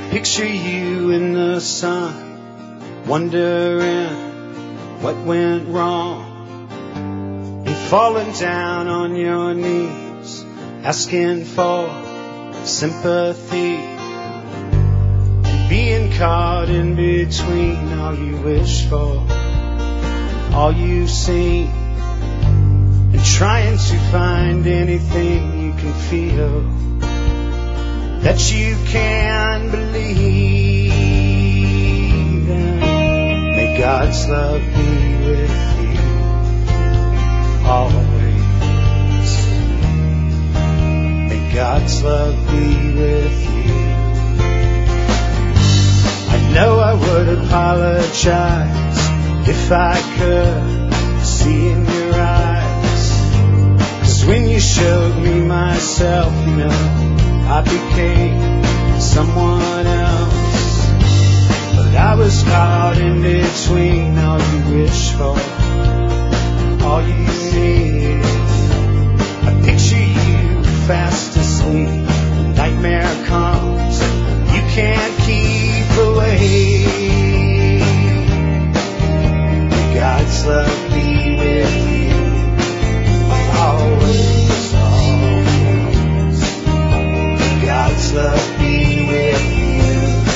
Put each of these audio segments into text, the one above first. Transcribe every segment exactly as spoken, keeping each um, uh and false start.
picture you in the sun, wondering what went wrong, and falling down on your knees, asking for sympathy, and being caught in between all you wish for, all you've seen, and trying to find anything you can feel that you can believe in. May God's love be with you always. May God's love be with you. I know I would apologize if I could see in your eyes, 'cause when you showed me myself, you know, I became someone else. But I was caught in between all you wish for, all you need. I picture you fast asleep, nightmare comes, you can't keep away. May God's love be with you always. God's love be with you.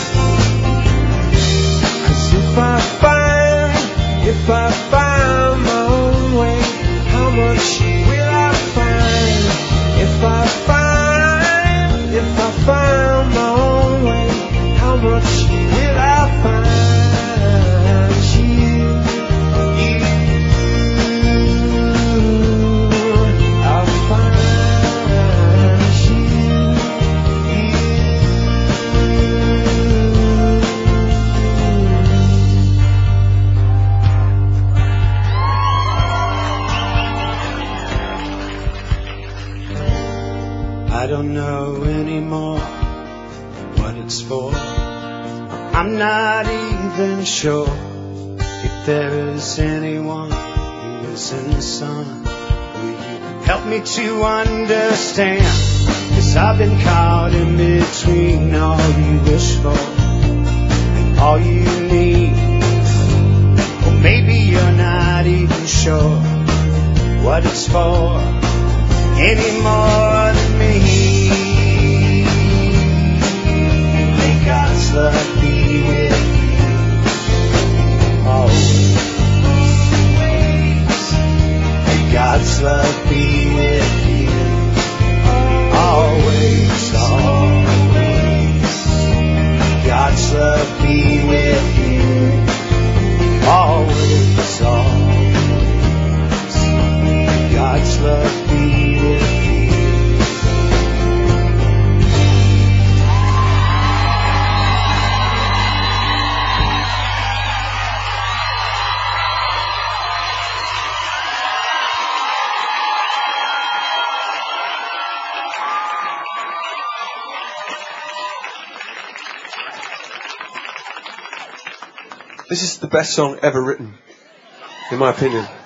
'Cause if I find, if I find my own way, how much will I find? If I find, if I find my own way, how much will I find? You, you, I'll find you. I don't know anymore what it's for. I'm not even sure if there is anyone who is in the sun. Will you help me to understand? 'Cause I've been caught in between all you wish for and all you need. Or maybe you're not even sure what it's for any more than me. May God's love be with you always. May God's love be with you always, always. May God's love be with you always, always. May God's love be with you. This is the best song ever written, in my opinion.